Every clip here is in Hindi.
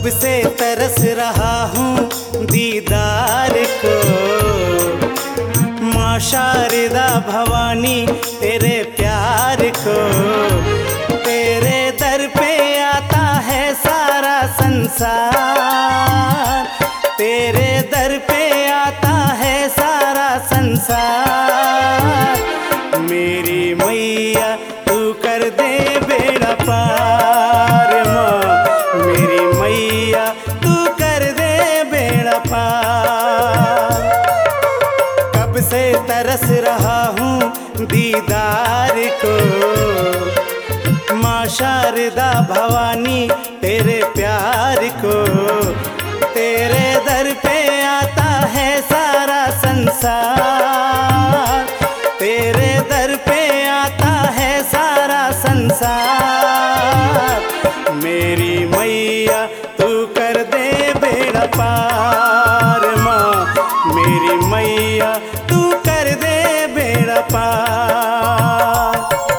कब से तरस रहा हूँ दीदार को, माँ शारदा भवानी तेरे प्यार को। तेरे दर पे आता है सारा संसार, तेरे दर पे आता है सारा संसार। मेरी मैया तू कर दे बेड़ा पार माँ, मेरी मैया तू कर दे बेड़ा पार। कब से तरस रहा हूँ दीदार को, माँ शारदा भवानी तेरे प्यार को। तेरे दर पे आता है सारा संसार, तेरे दर पे आता है सारा संसार। मेरी मैया तू कर दे बेड़ा पार माँ, मेरी मैया तू कर दे बेड़ा पार।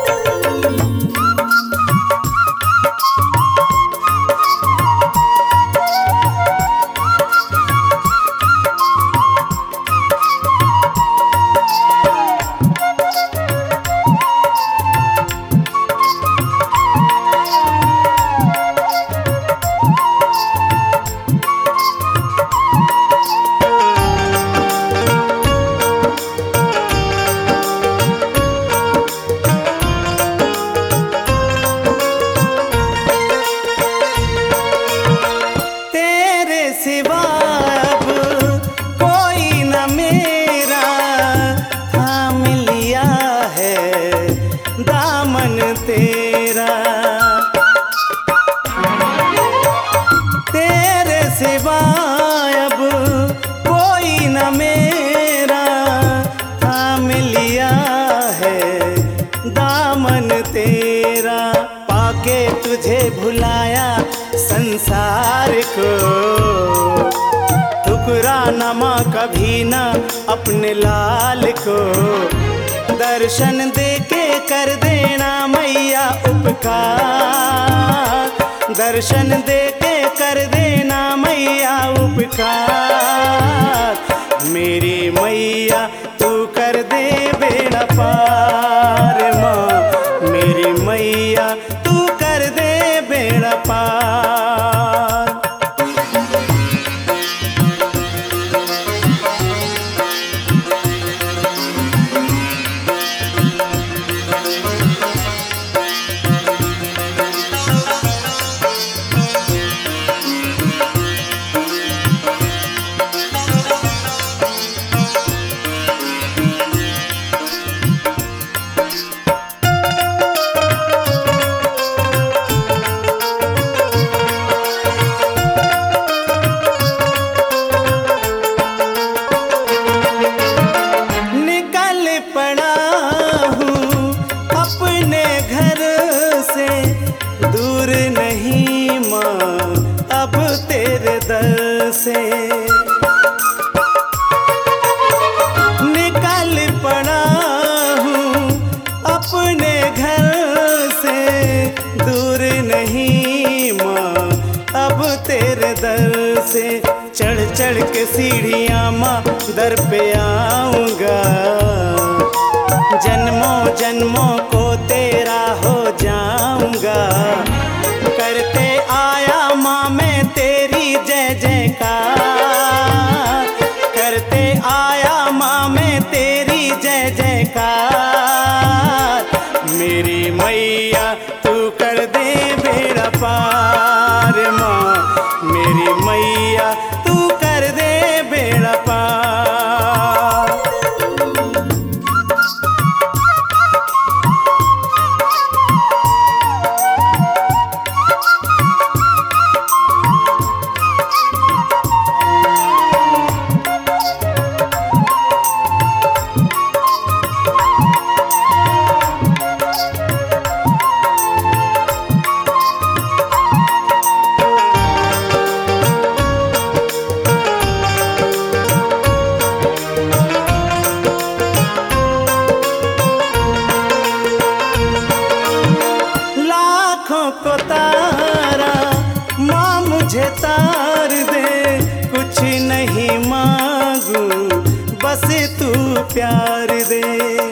सिवा अब कोई न मेरा, थाम लिया है दामन तेरा। तेरे सिवा अब कोई न मेरा, थाम लिया है दामन तेरा। पाके तुझे भुलाया संसार को, ठुकराना माँ कभी न अपने लाल को। दर्शन दे के कर देना मैया उपकार, दर्शन दे के कर देना मैया उपकार। मेरी मैया तू कर दे बेड़ा पार माँ, मेरी मैया तू कर दे बेड़ा पार। पड़ा हूँ अपने घर से, दूर नहीं माँ अब तेरे दर से। निकल पड़ा हूँ अपने घर से, दूर नहीं माँ अब तेरे दर से। चढ़ चढ़ के सीढ़ियाँ माँ दर पे आऊँगा, जन्मों जन्मों को तेरा हो जाऊंगा। करते आया माँ मैं तेरी जय जयकार, करते आया माँ मैं तेरी जय जयकार। मेरी मैया तू कर दे बेड़ा पार माँ, मेरी मैया तू कर दे बेड़ा पार। मुझे तार दे, कुछ नहीं मांगू बस तू प्यार दे।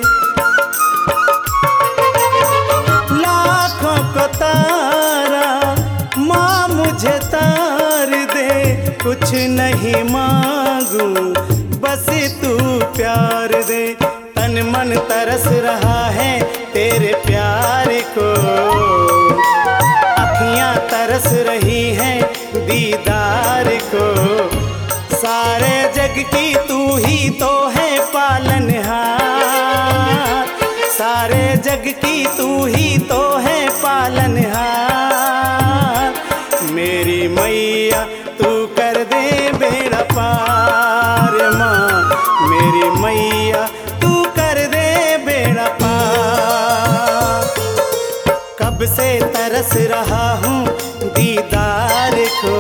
लाखों को तारा माँ मुझे तार दे, कुछ नहीं मांगू बस तू प्यार दे। तन मन तरस रहा है तेरे प्यार को, अखियां तरस रही हैं दीदार को। सारे जग की तू ही तो है पालनहार, सारे जग की तू ही तो है पालनहार। मेरी मैया तू कर दे बेड़ा पार माँ, मेरी मैया तू कर दे बेड़ा पार। कब से तरस रहा हूँ दीदार को,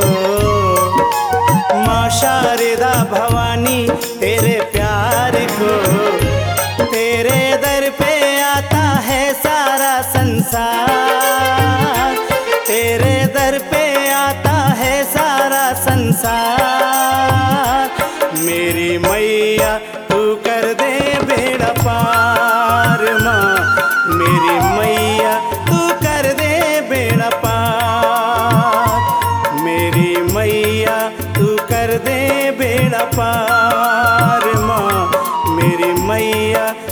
माँ शारदा भवानी तेरे प्यार को। तेरे दर पे आता है सारा संसार, तेरे दर पे आता है सारा संसार। मेरी मैया तू कर दे बेड़ा पार माँ, मेरी मैया तू कर दे बेड़ा पार। मेरी मैया तू कर दे बेड़ा पार माँ, मेरी मैया